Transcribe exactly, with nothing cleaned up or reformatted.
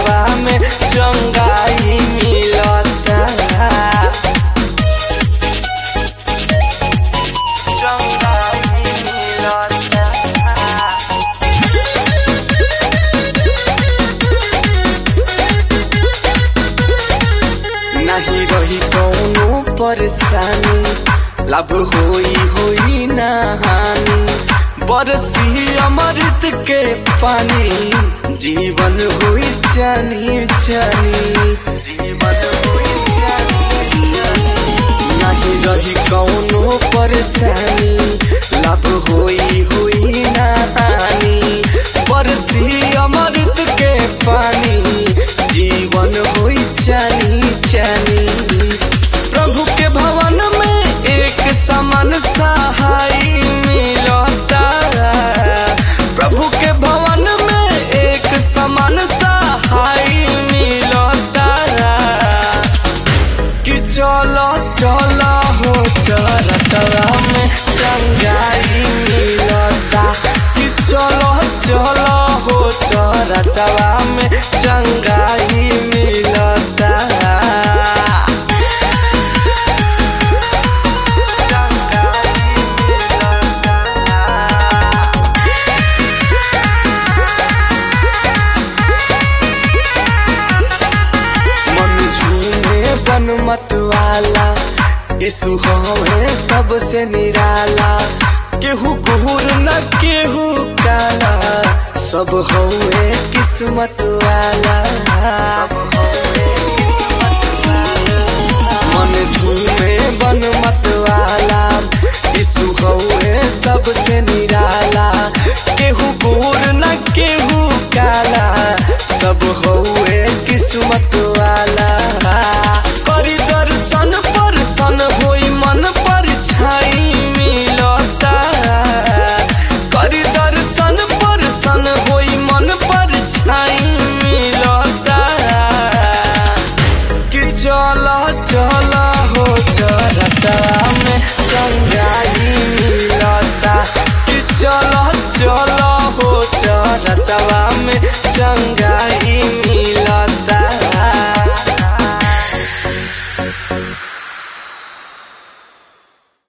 चरचवा में चंगाई मिलता। चंगाई मिलता। नहीं रही कौनो परेशानी, लाभ होई होई ना हानि। बरसी अमृत के पानी, जीवन हुई जानी जानी। जीवन हुई जानी जानी। नहीं रही कौनो परेशानी, लाभ होई होई ना हानि। बरसी अमृत के पानी, जीवन हुई जानी जानी। प्रभु के भवन में एक समान सहाय मिलता। प्रभु के भवन में एक समान सहाय मिलता। कि चलो चलो हो चरचवा में चंगाई मिलता। कि चलो चलो हो चरचवा में चंगाई मिलता। मत वाला यीशु हमें सबसे निराला। केहू कुहूर न केहू काला, सब हवे किस्मत वाला। मन झूमे बन मत वाला, यीशु हवे सबसे निराला। केहू कुहूर न केहू काला, सब हवे किस्मत वाला। करी दर्शन परसन होई मन पर छाई मिलता। करी दर्शन परसन होई मन पर छाई मिलता। कि चला चला हो चरचवा में चंगाई मिलता। कि चला चला हो चरचवा में चंगाई